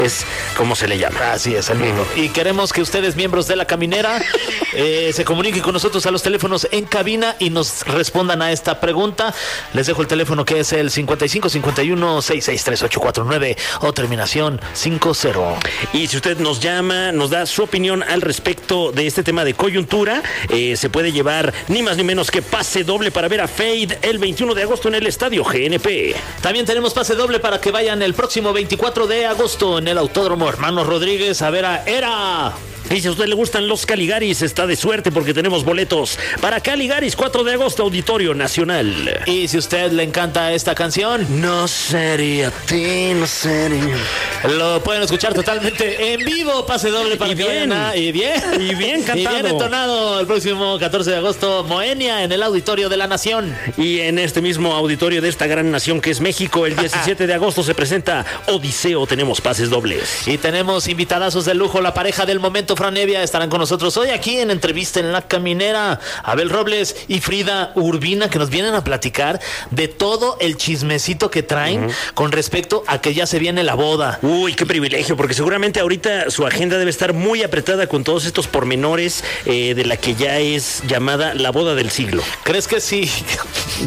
es como se le llama. Así es, el mismo. Y queremos que ustedes, miembros de La Caminera, se comuniquen con nosotros a los teléfonos en cabina y nos respondan a esta pregunta. Les dejo el teléfono que es el 55 51 66 3849 o terminación 50. Y si usted nos llama, nos da su opinión al respecto de este tema de coyuntura, se puede llevar ni más ni menos que pase doble para ver a Fade el 21 de agosto en el Estadio GNP. También tenemos pase doble para que vayan el próximo 24 de agosto en el Autódromo Hermanos Rodríguez a ver a Era. Y si a usted le gustan los Caligaris, está de suerte porque tenemos boletos para Caligaris 4 de agosto, Auditorio Nacional. Y si a usted le encanta esta canción, no sería a ti, no sería. Lo pueden escuchar totalmente en vivo, pase doble para que vayan a... Y bien cantado. Y bien entonado el próximo 14 de agosto, Moenia en el Auditorio de la Nación. Y en este mismo auditorio de esta gran nación que es México, el 17 de agosto se presenta Odiseo, tenemos pases dobles. Y tenemos invitadazos de lujo, la pareja del momento, Fran Evia, estarán con nosotros hoy aquí en Entrevista en La Caminera. Abel Robles y Frida Urbina, que nos vienen a platicar de todo el chismecito que traen con respecto a que ya se viene la boda. Uy, qué privilegio, porque seguramente ahorita su agenda debe estar muy apretada con todos estos pormenores de la que ya es llamada la boda del siglo. ¿Crees que sí?